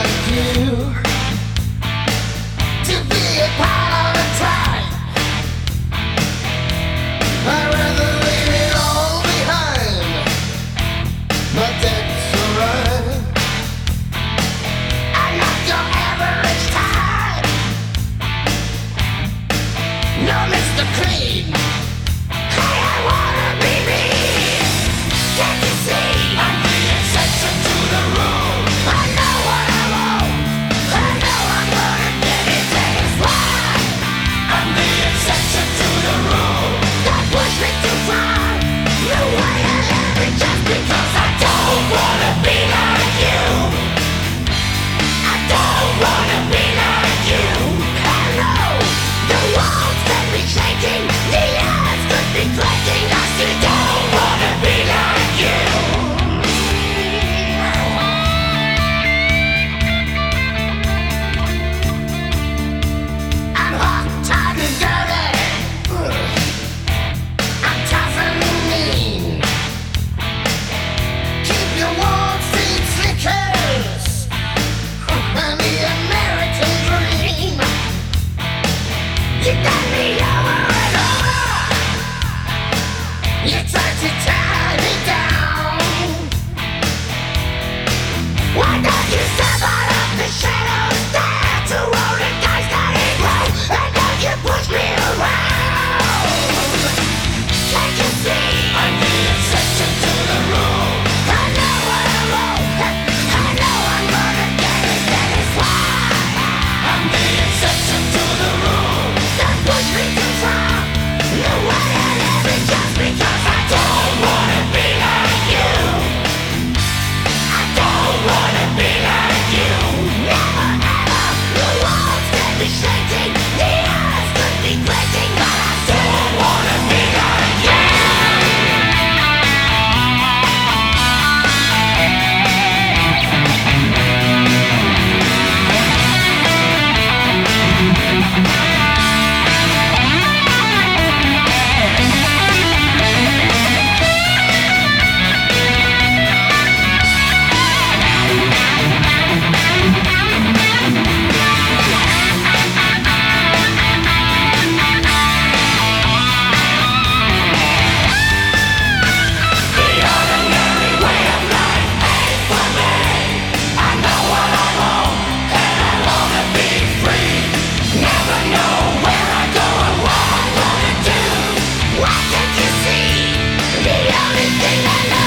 like you to be a part of a tribe. I'd rather leave it all behind, but that's alright. I'm not your average type. No, Mr. Clean. Hey, I wanna be me. Can't you see? I'm the exception to the rule. I know what I want. I know I'm gonna get it. That is why I'm the exception to the rule. Don't push me too far. No way I love it just because I don't wanna be like you. I don't wanna be like you. Hello, the walls can be shaking, the earth could be cracking. I still don't wanna be like you. I'm hot, tired, and dirty. I'm tough and mean. Keep your warm feet slickers. I'm the American dream. You got me over and over. You tried to tie me down. Why don't you step out of the shadows there to roll the dice that ain't wrong? And don't you push me around? Can't you see? I'm the exception to the rule. I know what I want. I know I'm gonna get it. That is why I'm the exception to the rule. Don't push me too far. No way I love it just because I don't wanna be like you. I don't wanna be like you. Never ever. The walls can be shaking, the earth could be breaking, but I don't wanna be like you. The ordinary way of life ain't for me. I know what I want, and I wanna be free. Never know where I go or what I'm gonna do. Why can't you see? The only thing I know